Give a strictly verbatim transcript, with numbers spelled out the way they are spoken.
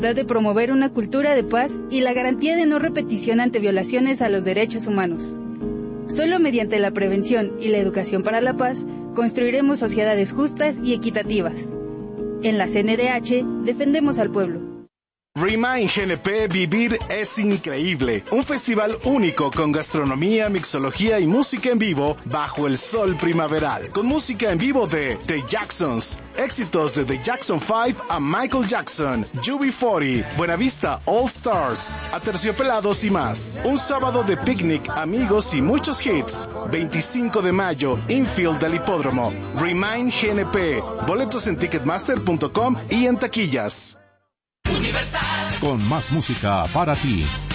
de promover una cultura de paz y la garantía de no repetición ante violaciones a los derechos humanos. Solo mediante la prevención y la educación para la paz construiremos sociedades justas y equitativas. En la C N D H defendemos al pueblo. Remind G N P Vivir es increíble. Un festival único con gastronomía, mixología y música en vivo bajo el sol primaveral. Con música en vivo de The Jacksons, éxitos de The Jackson cinco a Michael Jackson, U B cuarenta, Buenavista All Stars, Aterciopelados y más. Un sábado de picnic, amigos y muchos hits. veinticinco de mayo, infield del hipódromo. Remind G N P. Boletos en ticketmaster punto com y en taquillas. Universal. Con más música para ti.